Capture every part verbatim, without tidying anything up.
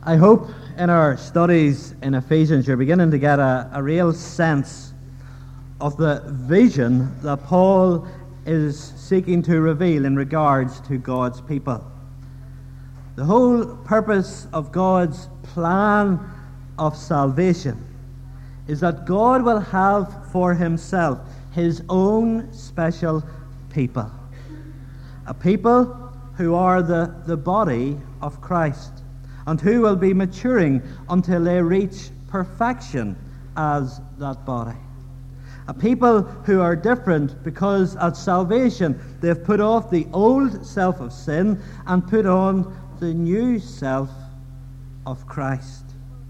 I hope in our studies in Ephesians you're beginning to get a, a real sense of the vision that Paul is seeking to reveal in regards to God's people. The whole purpose of God's plan of salvation is that God will have for himself his own special people. A people who are the, the body of Christ, and who will be maturing until they reach perfection as that body. A people who are different because at salvation they've put off the old self of sin and put on the new self of Christ.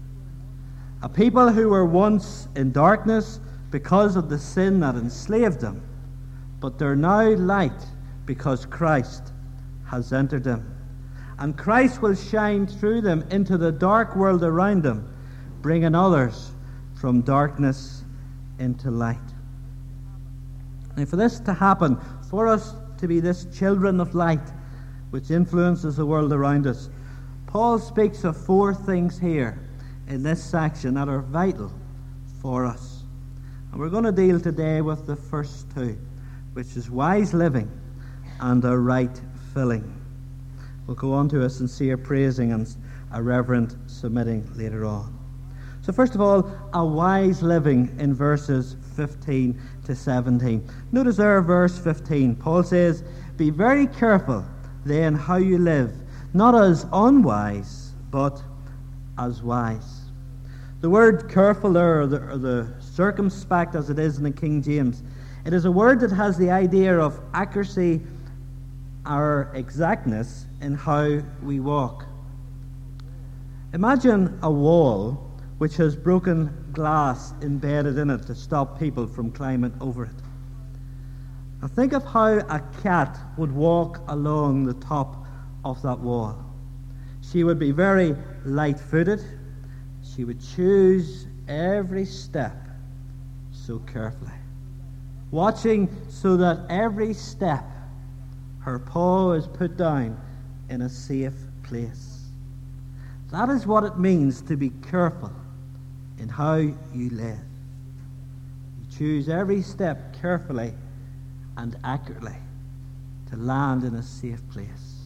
A people who were once in darkness because of the sin that enslaved them, but they're now light because Christ has entered them. And Christ will shine through them into the dark world around them, bringing others from darkness into light. And for this to happen, for us to be this children of light, which influences the world around us, Paul speaks of four things here in this section that are vital for us. And we're going to deal today with the first two, which is wise living and a right filling. We'll go on to a sincere praising and a reverent submitting later on. So first of all, a wise living in verses fifteen to seventeen. Notice there, verse fifteen, Paul says, "Be very careful then how you live, not as unwise, but as wise." The word careful there, or the, or the circumspect as it is in the King James, it is a word that has the idea of accuracy or exactness in how we walk. Imagine a wall which has broken glass embedded in it to stop people from climbing over it. Now think of how a cat would walk along the top of that wall. She would be very light-footed. She would choose every step so carefully, watching so that every step her paw is put down in a safe place. That is what it means to be careful in how you live. You choose every step carefully and accurately to land in a safe place.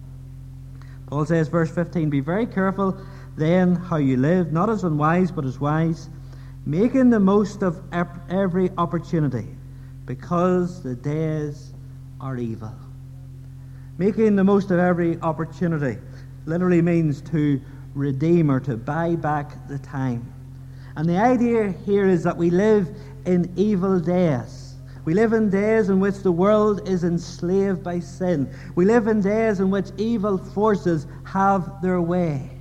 Paul says, verse fifteen, "Be very careful then how you live, not as unwise, but as wise, making the most of every opportunity, because the days are evil." Making the most of every opportunity literally means to redeem or to buy back the time. And the idea here is that we live in evil days. We live in days in which the world is enslaved by sin. We live in days in which evil forces have their way.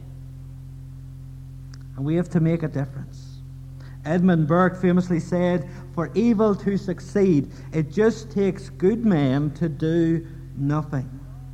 And we have to make a difference. Edmund Burke famously said, "For evil to succeed, it just takes good men to do nothing."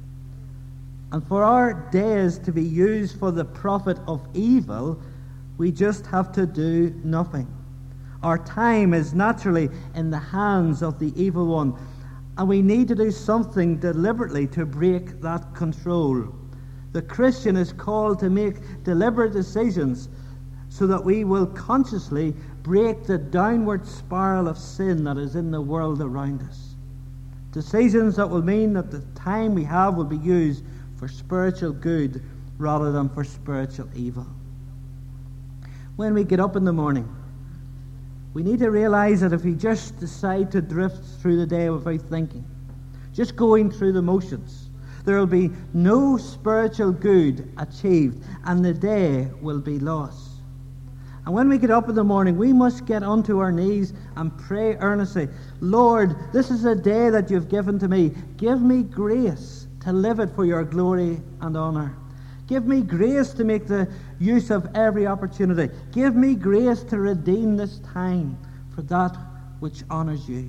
And for our days to be used for the profit of evil, we just have to do nothing. Our time is naturally in the hands of the evil one, and we need to do something deliberately to break that control. The Christian is called to make deliberate decisions so that we will consciously break the downward spiral of sin that is in the world around us. Decisions that will mean that the time we have will be used for spiritual good rather than for spiritual evil. When we get up in the morning, we need to realize that if we just decide to drift through the day without thinking, just going through the motions, there will be no spiritual good achieved and the day will be lost. And when we get up in the morning, we must get onto our knees and pray earnestly, "Lord, this is a day that you've given to me. Give me grace to live it for your glory and honor. Give me grace to make the use of every opportunity. Give me grace to redeem this time for that which honors you."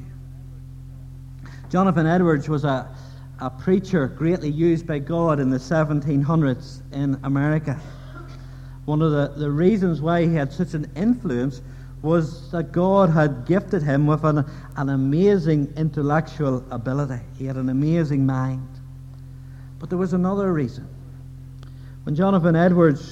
Jonathan Edwards was a, a preacher greatly used by God in the seventeen hundreds in America. One of the, the reasons why he had such an influence was that God had gifted him with an, an amazing intellectual ability. He had an amazing mind. But there was another reason. When Jonathan Edwards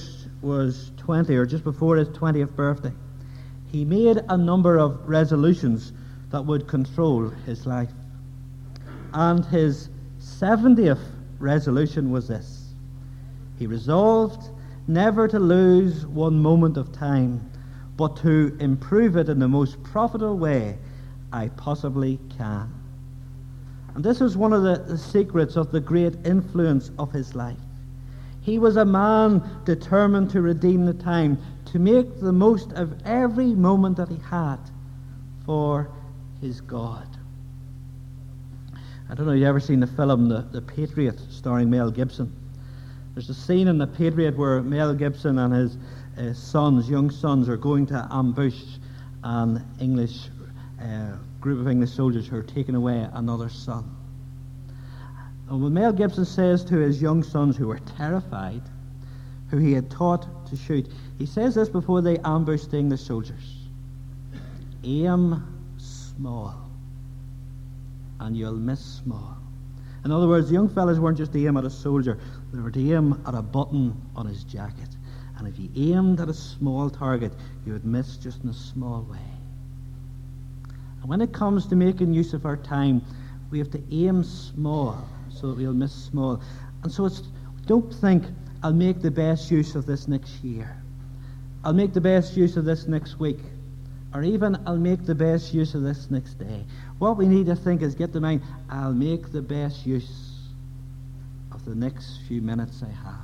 was twenty, or just before his twentieth birthday, he made a number of resolutions that would control his life. And his seventieth resolution was this: he resolved never to lose one moment of time, but to improve it in the most profitable way I possibly can. And this was one of the, the secrets of the great influence of his life. He was a man determined to redeem the time, to make the most of every moment that he had for his God. I don't know if you've ever seen the film The, the Patriot, starring Mel Gibson. There's a scene in The Patriot where Mel Gibson and his uh, sons, young sons, are going to ambush an English uh, group of English soldiers who are taking away another son. And when Mel Gibson says to his young sons, who were terrified, who he had taught to shoot, he says this before they ambush the English soldiers: aim small, and you'll miss small. In other words, the young fellas weren't just to aim at a soldier, they were to aim at a button on his jacket. And if you aimed at a small target, you would miss just in a small way. And when it comes to making use of our time, we have to aim small so that we'll miss small. And so it's, don't think, I'll make the best use of this next year, I'll make the best use of this next week, or even I'll make the best use of this next day. What we need to think is, get the mind, I'll make the best use of the next few minutes I have.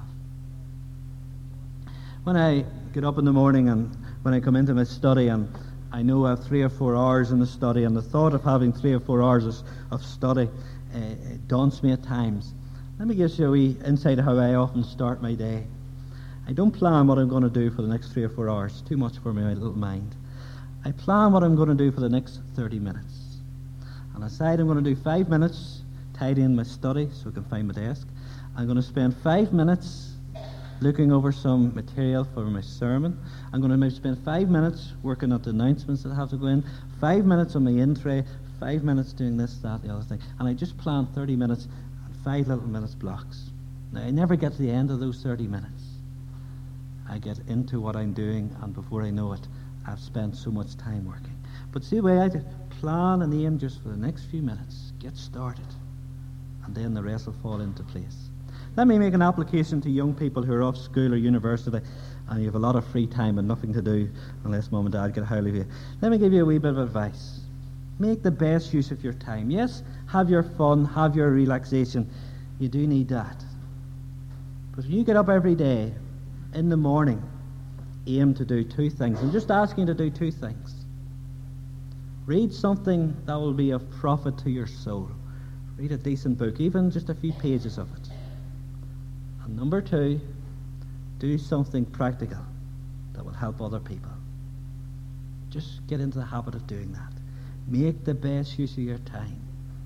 When I get up in the morning and when I come into my study and I know I have three or four hours in the study, and the thought of having three or four hours of, of study uh, it daunts me at times. Let me give you a wee insight of how I often start my day. I don't plan what I'm going to do for the next three or four hours. Too much for my little mind. I plan what I'm going to do for the next thirty minutes. And I decide I'm going to do five minutes tidying my study so I can find my desk. I'm going to spend five minutes looking over some material for my sermon. I'm going to maybe spend five minutes working at the announcements that have to go in, five minutes on my in tray, five minutes doing this, that, the other thing. And I just plan thirty minutes and five little minutes blocks. Now, I never get to the end of those thirty minutes. I get into what I'm doing, and before I know it, I've spent so much time working. But see the way I do, plan and aim just for the next few minutes, get started, and then the rest will fall into place. Let me make an application to young people who are off school or university and you have a lot of free time and nothing to do unless mum and dad get a hold of you. Let me give you a wee bit of advice. Make the best use of your time. Yes, have your fun, have your relaxation. You do need that. But when you get up every day, in the morning, aim to do two things. I'm just asking you to do two things. Read something that will be of profit to your soul. Read a decent book, even just a few pages of it. And number two, do something practical that will help other people. Just get into the habit of doing that. Make the best use of your time.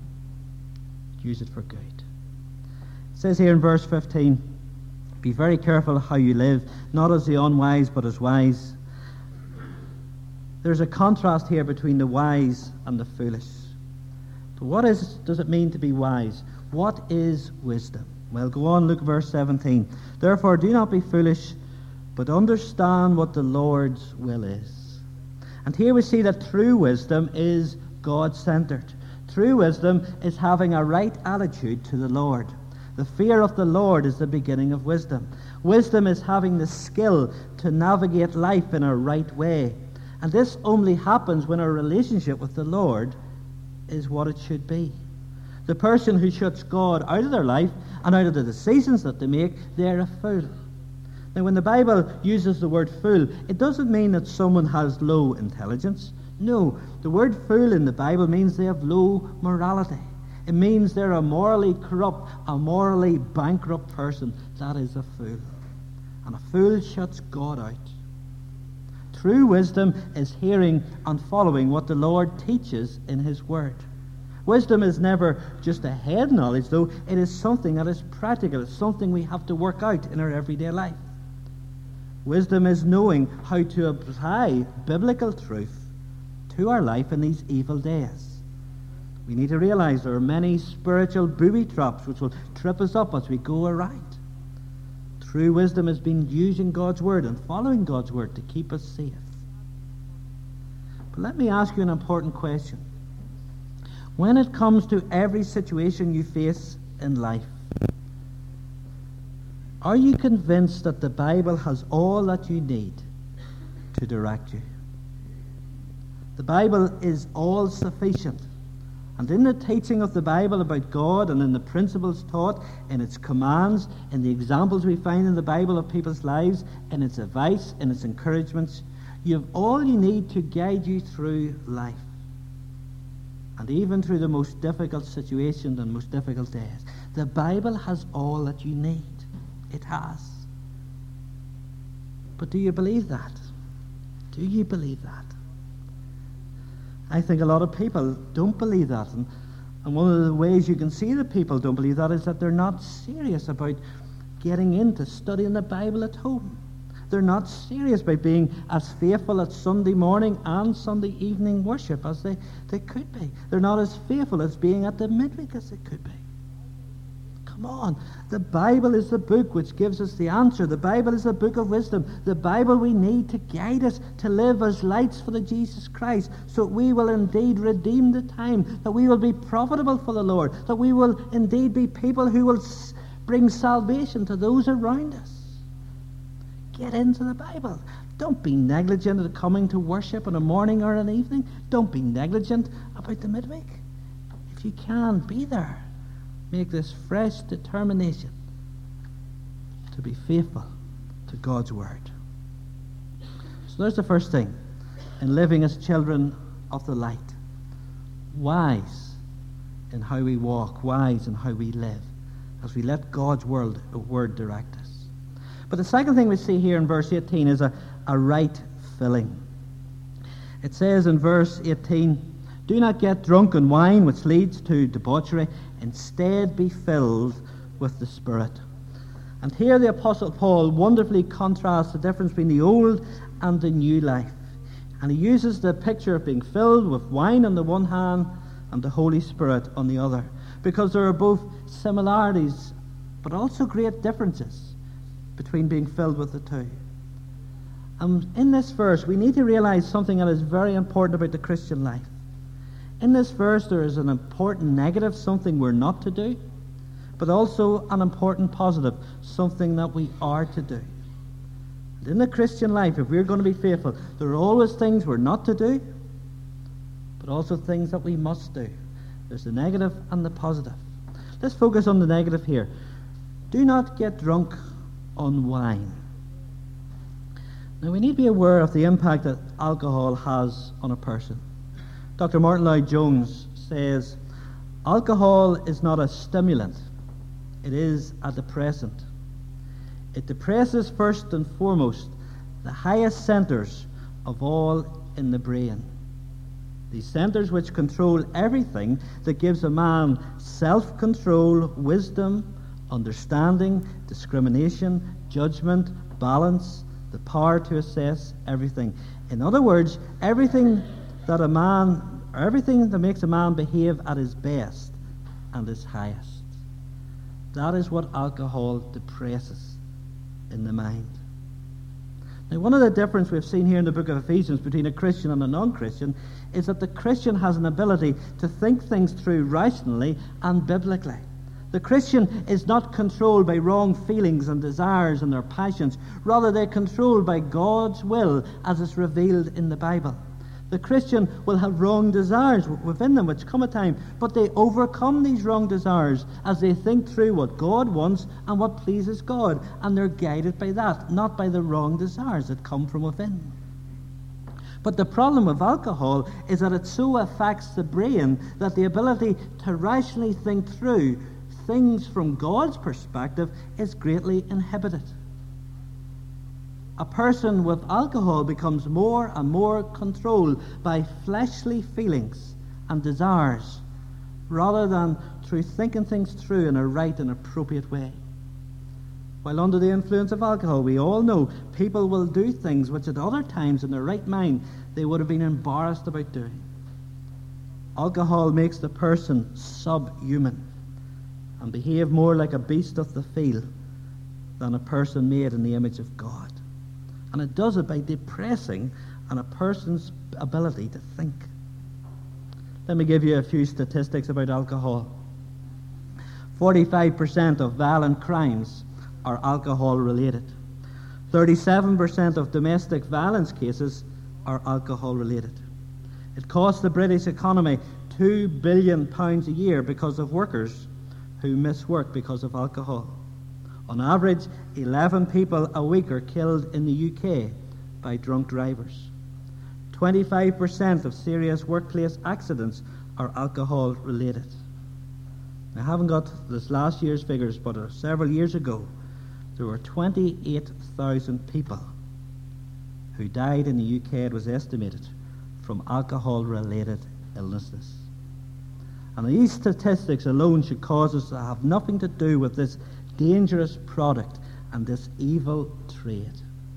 Use it for good. It says here in verse fifteen, be very careful how you live, not as the unwise, but as wise. There's a contrast here between the wise and the foolish. But what is, does it mean to be wise? What is wisdom? Well, go on, look at verse seventeen. Therefore, do not be foolish, but understand what the Lord's will is. And here we see that true wisdom is God-centered. True wisdom is having a right attitude to the Lord. The fear of the Lord is the beginning of wisdom. Wisdom is having the skill to navigate life in a right way. And this only happens when our relationship with the Lord is what it should be. The person who shuts God out of their life and out of the decisions that they make, they're a fool. Now, when the Bible uses the word fool, it doesn't mean that someone has low intelligence. No, the word fool in the Bible means they have low morality. It means they're a morally corrupt, a morally bankrupt person. That is a fool. And a fool shuts God out. True wisdom is hearing and following what the Lord teaches in His Word. Wisdom is never just a head knowledge, though. It is something that is practical. It's something we have to work out in our everyday life. Wisdom is knowing how to apply biblical truth to our life in these evil days. We need to realize there are many spiritual booby traps which will trip us up as we go around. True wisdom has been using God's word and following God's word to keep us safe. But let me ask you an important question. When it comes to every situation you face in life, are you convinced that the Bible has all that you need to direct you? The Bible is all sufficient. And in the teaching of the Bible about God and in the principles taught, in its commands, in the examples we find in the Bible of people's lives, in its advice, in its encouragements, you have all you need to guide you through life. And even through the most difficult situations and most difficult days. The Bible has all that you need. It has. But do you believe that? Do you believe that? I think a lot of people don't believe that. And, and one of the ways you can see that people don't believe that is that they're not serious about getting into studying the Bible at home. They're not serious about being as faithful at Sunday morning and Sunday evening worship as they, they could be. They're not as faithful as being at the midweek as they could be. Come on. The Bible is the book which gives us the answer. The Bible is the book of wisdom. The Bible we need to guide us to live as lights for the Jesus Christ, so that we will indeed redeem the time, that we will be profitable for the Lord, that we will indeed be people who will s- bring salvation to those around us. Get into the Bible. Don't be negligent at coming to worship in a morning or an evening. Don't be negligent about the midweek. If you can, be there. Make this fresh determination to be faithful to God's word. So there's the first thing in living as children of the light. Wise in how we walk, wise in how we live, as we let God's word, word direct us. But the second thing we see here in verse eighteen is a, a right filling. It says in verse eighteen, "Do not get drunk on wine, which leads to debauchery. Instead, be filled with the Spirit." And here the Apostle Paul wonderfully contrasts the difference between the old and the new life. And he uses the picture of being filled with wine on the one hand and the Holy Spirit on the other, because there are both similarities but also great differences between being filled with the two. And in this verse, we need to realize something that is very important about the Christian life. In this verse, there is an important negative, something we're not to do, but also an important positive, something that we are to do. And in the Christian life, if we're going to be faithful, there are always things we're not to do, but also things that we must do. There's the negative and the positive. Let's focus on the negative here. Do not get drunk on wine. Now, we need to be aware of the impact that alcohol has on a person. Doctor Martin Lloyd-Jones says, "Alcohol is not a stimulant, it is a depressant. It depresses first and foremost the highest centers of all in the brain. These centers which control everything that gives a man self-control, wisdom, understanding, discrimination, judgment, balance, the power to assess everything." In other words, everything that a man, or everything that makes a man behave at his best and his highest. That is what alcohol depresses in the mind. Now, one of the differences we've seen here in the book of Ephesians between a Christian and a non-Christian is that the Christian has an ability to think things through rationally and biblically. The Christian is not controlled by wrong feelings and desires and their passions. Rather, they're controlled by God's will as it's revealed in the Bible. The Christian will have wrong desires within them, which come a time, but they overcome these wrong desires as they think through what God wants and what pleases God, and they're guided by that, not by the wrong desires that come from within. But the problem with alcohol is that it so affects the brain that the ability to rationally think through things from God's perspective is greatly inhibited. A person with alcohol becomes more and more controlled by fleshly feelings and desires rather than through thinking things through in a right and appropriate way. While under the influence of alcohol, we all know people will do things which at other times in their right mind they would have been embarrassed about doing. Alcohol makes the person subhuman and behave more like a beast of the field than a person made in the image of God. And it does it by depressing on a person's ability to think. Let me give you a few statistics about alcohol. forty-five percent of violent crimes are alcohol-related. thirty-seven percent of domestic violence cases are alcohol-related. It costs the British economy two billion pounds a year because of workers who miss work because of alcohol. On average, eleven people a week are killed in the U K by drunk drivers. twenty-five percent of serious workplace accidents are alcohol-related. I haven't got this last year's figures, but uh, several years ago, there were twenty-eight thousand people who died in the U K, it was estimated, from alcohol-related illnesses. And these statistics alone should cause us to have nothing to do with this dangerous product and this evil trade.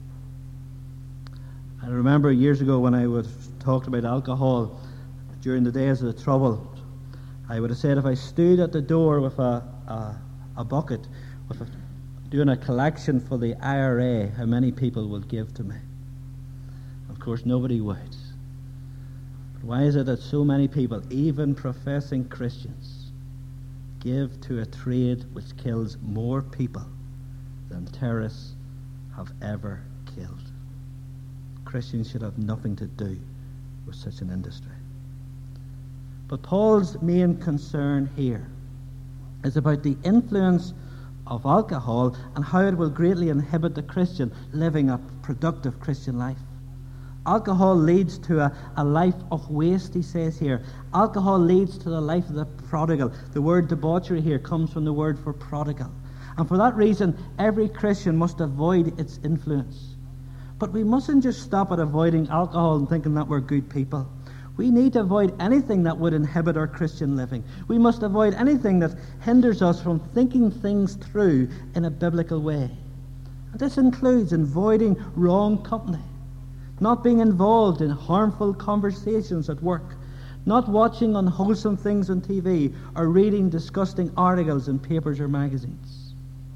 I remember years ago when I would talked about alcohol during the days of the Trouble, I would have said if I stood at the door with a, a, a bucket with a, doing a collection for the I R A, how many people would give to me? Of course, nobody would. But why is it that so many people, even professing Christians, give to a trade which kills more people than terrorists have ever killed? Christians should have nothing to do with such an industry. But Paul's main concern here is about the influence of alcohol and how it will greatly inhibit the Christian living a productive Christian life. Alcohol leads to a, a life of waste, he says here. Alcohol leads to the life of the prodigal. The word debauchery here comes from the word for prodigal. And for that reason, every Christian must avoid its influence. But we mustn't just stop at avoiding alcohol and thinking that we're good people. We need to avoid anything that would inhibit our Christian living. We must avoid anything that hinders us from thinking things through in a biblical way. And this includes avoiding wrong company, not being involved in harmful conversations at work, not watching unwholesome things on T V, or reading disgusting articles in papers or magazines.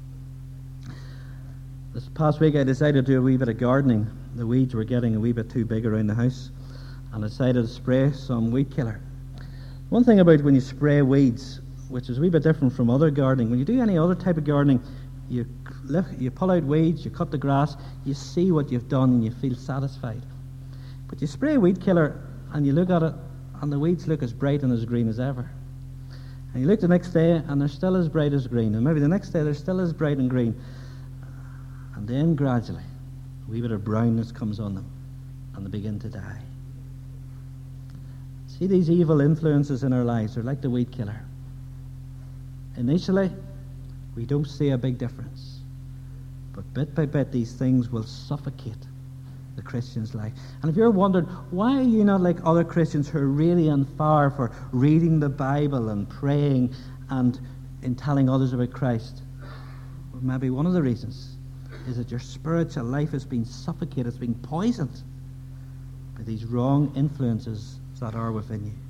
This past week I decided to do a wee bit of gardening. The weeds were getting a wee bit too big around the house, and I decided to spray some weed killer. One thing about when you spray weeds, which is a wee bit different from other gardening, when you do any other type of gardening, you lift, you pull out weeds, you cut the grass, you see what you've done and you feel satisfied. But you spray weed killer and you look at it and the weeds look as bright and as green as ever. And you look the next day and they're still as bright as green, and maybe the next day they're still as bright and green. And then gradually a wee bit of brownness comes on them and they begin to die. See, these evil influences in our lives are like the weed killer. Initially, we don't see a big difference. But bit by bit, these things will suffocate the Christian's life. And if you're wondering, why are you not like other Christians who are really on fire for reading the Bible and praying and in telling others about Christ? Well, maybe one of the reasons is that your spiritual life has been suffocated, it's been poisoned by these wrong influences that are within you.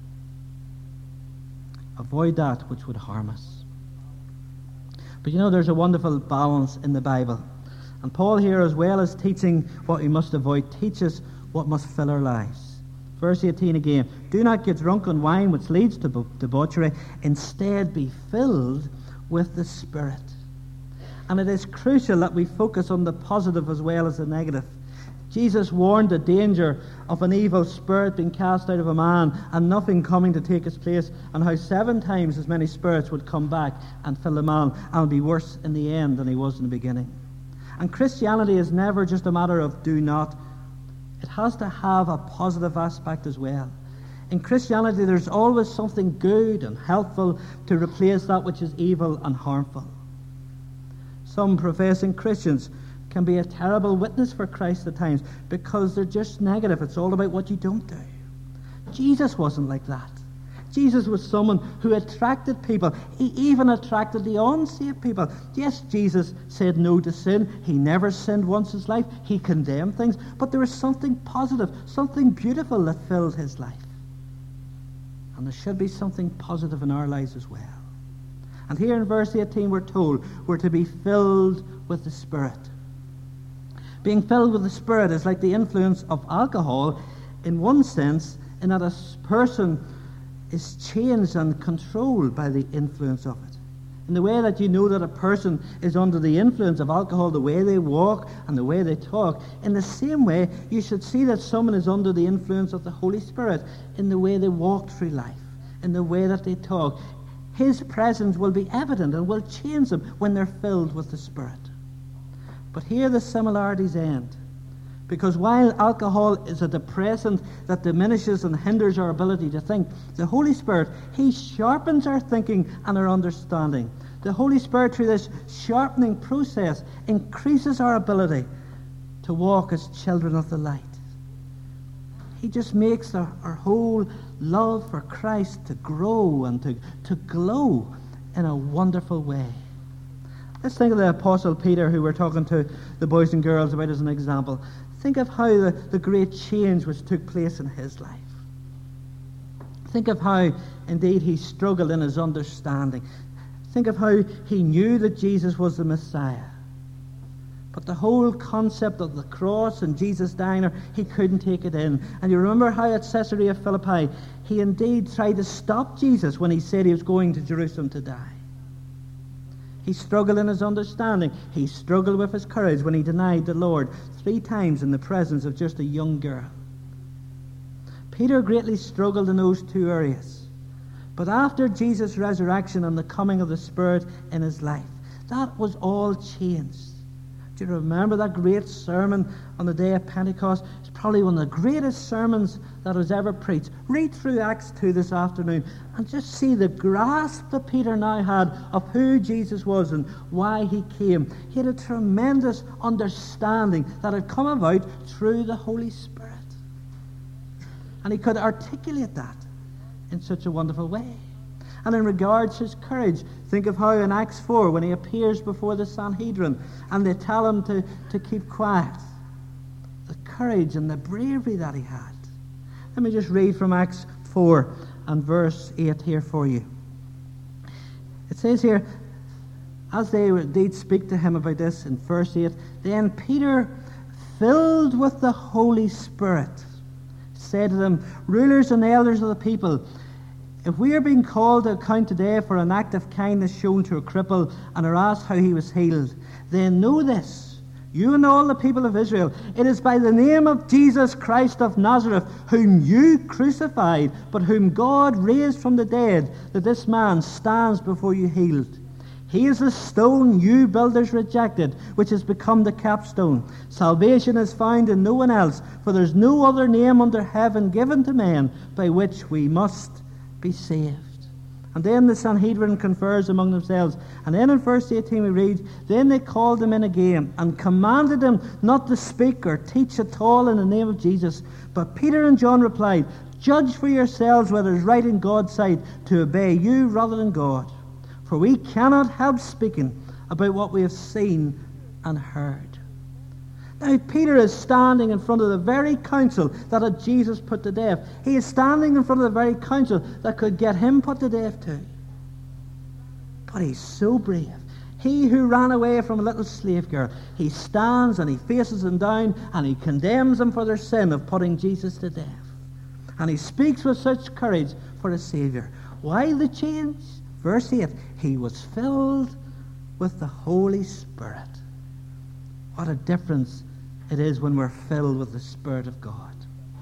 Avoid that which would harm us. But you know, there's a wonderful balance in the Bible. And Paul here, as well as teaching what we must avoid, teaches what must fill our lives. Verse eighteen again, do not get drunk on wine which leads to debauchery. Instead, be filled with the Spirit. And it is crucial that we focus on the positive as well as the negative. Jesus warned the danger of an evil spirit being cast out of a man and nothing coming to take its place, and how seven times as many spirits would come back and fill the man and be worse in the end than he was in the beginning. And Christianity is never just a matter of do not. It has to have a positive aspect as well. In Christianity, there's always something good and helpful to replace that which is evil and harmful. Some professing Christians can be a terrible witness for Christ at times because they're just negative. It's all about what you don't do. Jesus wasn't like that. Jesus was someone who attracted people. He even attracted the unsaved people. Yes, Jesus said no to sin. He never sinned once in his life. He condemned things. But there was something positive, something beautiful that filled his life. And there should be something positive in our lives as well. And here in verse eighteen we're told we're to be filled with the Spirit. Being filled with the Spirit is like the influence of alcohol in one sense, in that a person is changed and controlled by the influence of it. In the way that you know that a person is under the influence of alcohol, the way they walk and the way they talk, in the same way you should see that someone is under the influence of the Holy Spirit in the way they walk through life, in the way that they talk. His presence will be evident and will change them when they're filled with the Spirit. But here the similarities end. Because while alcohol is a depressant that diminishes and hinders our ability to think, the Holy Spirit, He sharpens our thinking and our understanding. The Holy Spirit, through this sharpening process, increases our ability to walk as children of the light. He just makes our, our whole love for Christ to grow and to, to glow in a wonderful way. Let's think of the Apostle Peter, who we're talking to the boys and girls about as an example. Think of how the, the great change which took place in his life. Think of how, indeed, he struggled in his understanding. Think of how he knew that Jesus was the Messiah. But the whole concept of the cross and Jesus dying there, he couldn't take it in. And you remember how at Caesarea Philippi, he indeed tried to stop Jesus when he said he was going to Jerusalem to die. He struggled in his understanding. He struggled with his courage when he denied the Lord three times in the presence of just a young girl. Peter greatly struggled in those two areas. But after Jesus' resurrection and the coming of the Spirit in his life, that was all changed. Do you remember that great sermon on the day of Pentecost? It's probably one of the greatest sermons that was ever preached. Read through Acts two this afternoon and just see the grasp that Peter now had of who Jesus was and why he came. He had a tremendous understanding that had come about through the Holy Spirit. And he could articulate that in such a wonderful way. And in regards to his courage, think of how in Acts four, when he appears before the Sanhedrin and they tell him to, to keep quiet, the courage and the bravery that he had. Let me just read from Acts four and verse eight here for you. It says here, as they did speak to him about this in verse eight, then Peter, filled with the Holy Spirit, said to them, rulers and elders of the people, if we are being called to account today for an act of kindness shown to a cripple and are asked how he was healed, then know this, you and all the people of Israel, it is by the name of Jesus Christ of Nazareth, whom you crucified, but whom God raised from the dead, that this man stands before you healed. He is the stone you builders rejected, which has become the capstone. Salvation is found in no one else, for there is no other name under heaven given to men by which we must be saved. And then the Sanhedrin confers among themselves. And then in verse eighteen we read, then they called him in again and commanded him not to speak or teach at all in the name of Jesus. But Peter and John replied, judge for yourselves whether it is right in God's sight to obey you rather than God. For we cannot help speaking about what we have seen and heard. Now, Peter is standing in front of the very council that had Jesus put to death. He is standing in front of the very council that could get him put to death too. But he's so brave. He who ran away from a little slave girl, he stands and he faces them down and he condemns them for their sin of putting Jesus to death. And he speaks with such courage for a Savior. Why the change? Verse eight, he was filled with the Holy Spirit. What a difference it is when we're filled with the Spirit of God.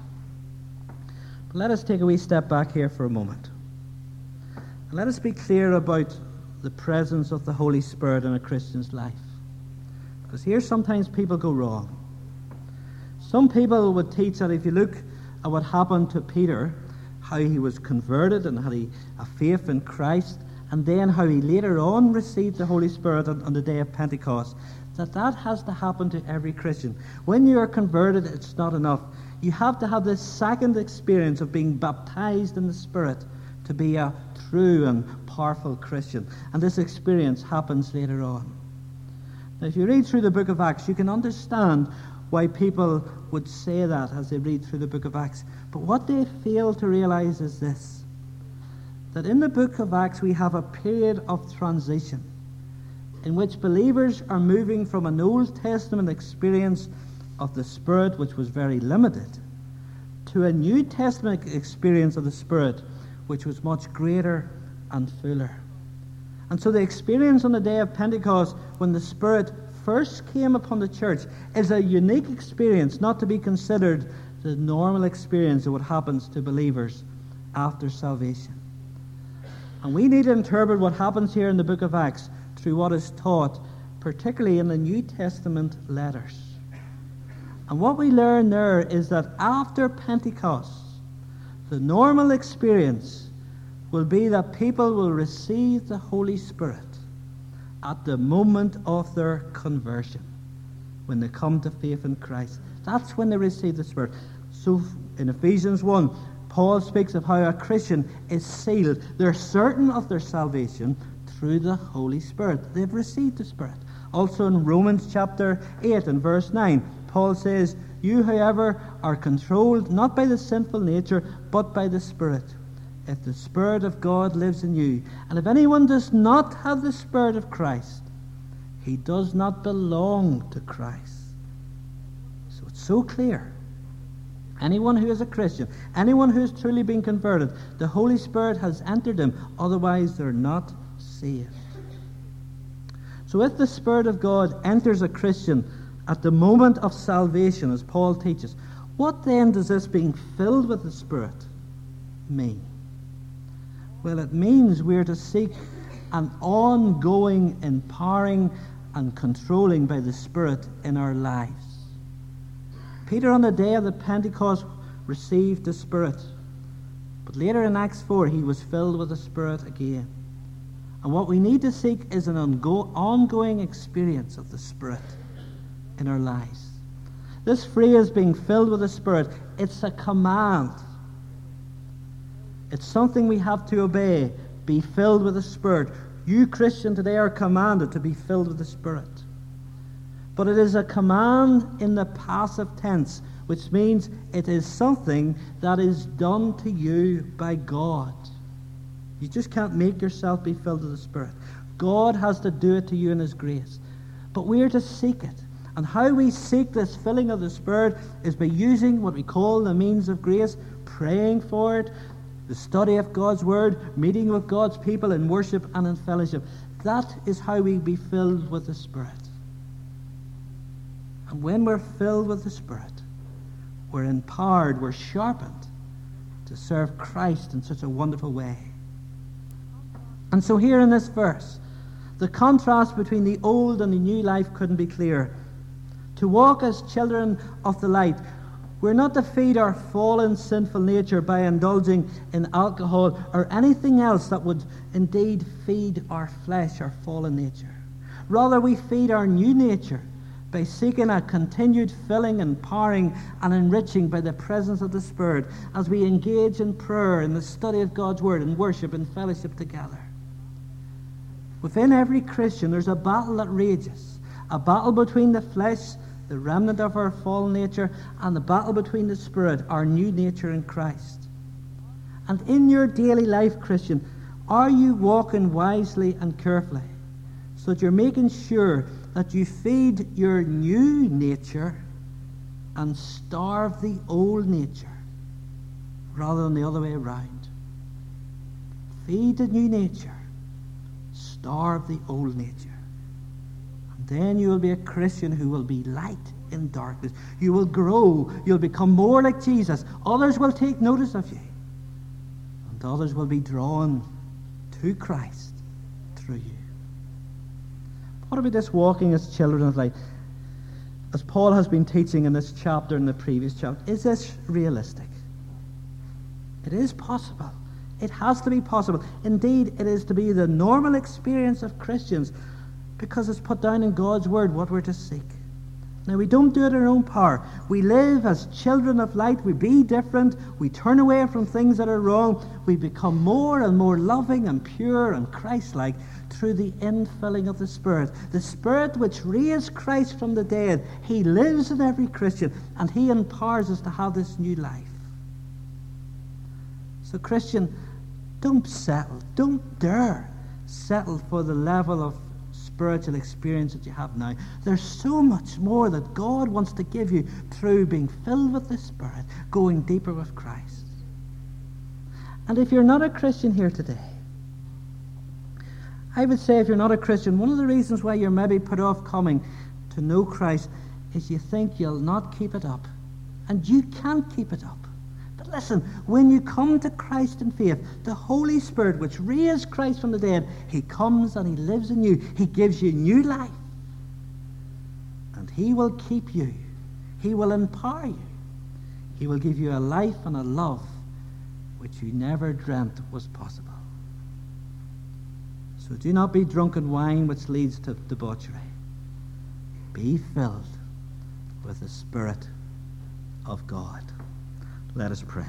But let us take a wee step back here for a moment. And let us be clear about the presence of the Holy Spirit in a Christian's life. Because here sometimes people go wrong. Some people would teach that if you look at what happened to Peter, how he was converted and had a faith in Christ, and then how he later on received the Holy Spirit on, on the day of Pentecost, that that has to happen to every Christian. When you are converted, it's not enough. You have to have this second experience of being baptized in the Spirit to be a true and powerful Christian. And this experience happens later on. Now, if you read through the book of Acts, you can understand why people would say that as they read through the book of Acts. But what they fail to realize is this, that in the book of Acts we have a period of transition in which believers are moving from an Old Testament experience of the Spirit, which was very limited, to a New Testament experience of the Spirit, which was much greater and fuller. And so the experience on the day of Pentecost, when the Spirit first came upon the church, is a unique experience, not to be considered the normal experience of what happens to believers after salvation. And we need to interpret what happens here in the book of Acts through what is taught, particularly in the New Testament letters. And what we learn there is that after Pentecost, the normal experience will be that people will receive the Holy Spirit at the moment of their conversion, when they come to faith in Christ. That's when they receive the Spirit. So in Ephesians one, Paul speaks of how a Christian is sealed. They're certain of their salvation through the Holy Spirit. They've received the Spirit. Also in Romans chapter eight and verse nine, Paul says, "You, however, are controlled not by the sinful nature, but by the Spirit. If the Spirit of God lives in you, and if anyone does not have the Spirit of Christ, he does not belong to Christ." So it's so clear. Anyone who is a Christian, anyone who has truly been converted, the Holy Spirit has entered them, otherwise they're not saved. So if the Spirit of God enters a Christian at the moment of salvation, as Paul teaches, what then does this being filled with the Spirit mean? Well, it means we're to seek an ongoing empowering and controlling by the Spirit in our lives. Peter on the day of the Pentecost received the Spirit, but later in Acts four he was filled with the Spirit again. And what we need to seek is an ongo- ongoing experience of the Spirit in our lives. This phrase, being filled with the Spirit, it's a command. It's something we have to obey. Be filled with the Spirit. You, Christian, today are commanded to be filled with the Spirit. But it is a command in the passive tense, which means it is something that is done to you by God. You just can't make yourself be filled with the Spirit. God has to do it to you in His grace. But we are to seek it. And how we seek this filling of the Spirit is by using what we call the means of grace, praying for it, the study of God's Word, meeting with God's people in worship and in fellowship. That is how we be filled with the Spirit. And when we're filled with the Spirit, we're empowered, we're sharpened to serve Christ in such a wonderful way. And so here in this verse, the contrast between the old and the new life couldn't be clearer. To walk as children of the light, we're not to feed our fallen sinful nature by indulging in alcohol or anything else that would indeed feed our flesh, our fallen nature. Rather, we feed our new nature by seeking a continued filling and powering and enriching by the presence of the Spirit as we engage in prayer, in the study of God's Word, in worship and fellowship together. Within every Christian, there's a battle that rages, a battle between the flesh, the remnant of our fallen nature, and the battle between the Spirit, our new nature in Christ. And in your daily life, Christian, are you walking wisely and carefully so that you're making sure that you feed your new nature and starve the old nature rather than the other way around? Feed the new nature, starve the old nature. And then you will be a Christian who will be light in darkness. You will grow. You'll become more like Jesus. Others will take notice of you. And others will be drawn to Christ through you. What about this walking as children of light? As Paul has been teaching in this chapter and the previous chapter, is this realistic? It is possible. It has to be possible. Indeed, it is to be the normal experience of Christians because it's put down in God's Word what we're to seek. Now, we don't do it in our own power. We live as children of light. We be different. We turn away from things that are wrong. We become more and more loving and pure and Christ-like through the infilling of the Spirit. The Spirit which raised Christ from the dead, He lives in every Christian, and He empowers us to have this new life. So, Christian, Don't settle. Don't dare settle for the level of spiritual experience that you have now. There's so much more that God wants to give you through being filled with the Spirit, going deeper with Christ. And if you're not a Christian here today, I would say if you're not a Christian, one of the reasons why you're maybe put off coming to know Christ is you think you'll not keep it up. And you can't keep it up. But listen, when you come to Christ in faith, the Holy Spirit, which raised Christ from the dead, he comes and he lives in you. He gives you new life. And he will keep you. He will empower you. He will give you a life and a love which you never dreamt was possible. So do not be drunk in wine, which leads to debauchery. Be filled with the Spirit of God. Let us pray.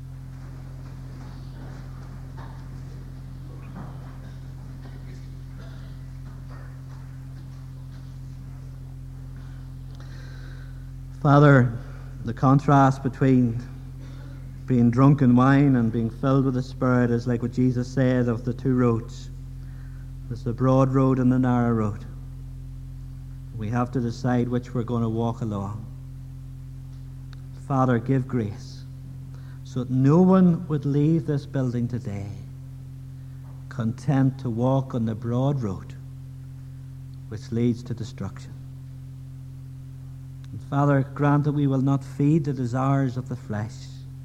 Father, the contrast between being drunk in wine and being filled with the Spirit is like what Jesus said of the two roads. There's the broad road and the narrow road. We have to decide which we're going to walk along. Father, give grace so that no one would leave this building today content to walk on the broad road which leads to destruction. And Father, grant that we will not feed the desires of the flesh,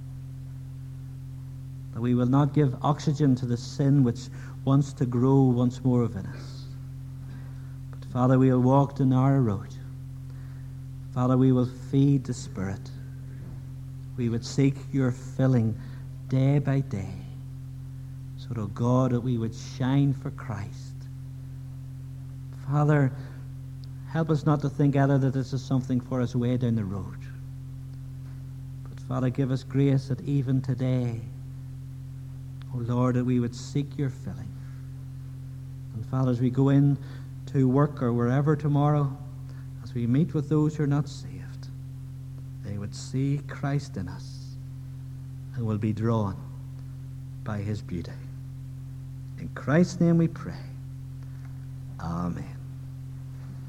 that we will not give oxygen to the sin which wants to grow once more within us. But Father, we will walk the narrow road. Father, we will feed the Spirit. We would seek your filling day by day, so that, oh God, that we would shine for Christ. Father, help us not to think either that this is something for us way down the road. But Father, give us grace that even today, oh Lord, that we would seek your filling. And Father, as we go in to work or wherever tomorrow, as we meet with those who are not saved, they would see Christ in us and will be drawn by his beauty. In Christ's name we pray. Amen.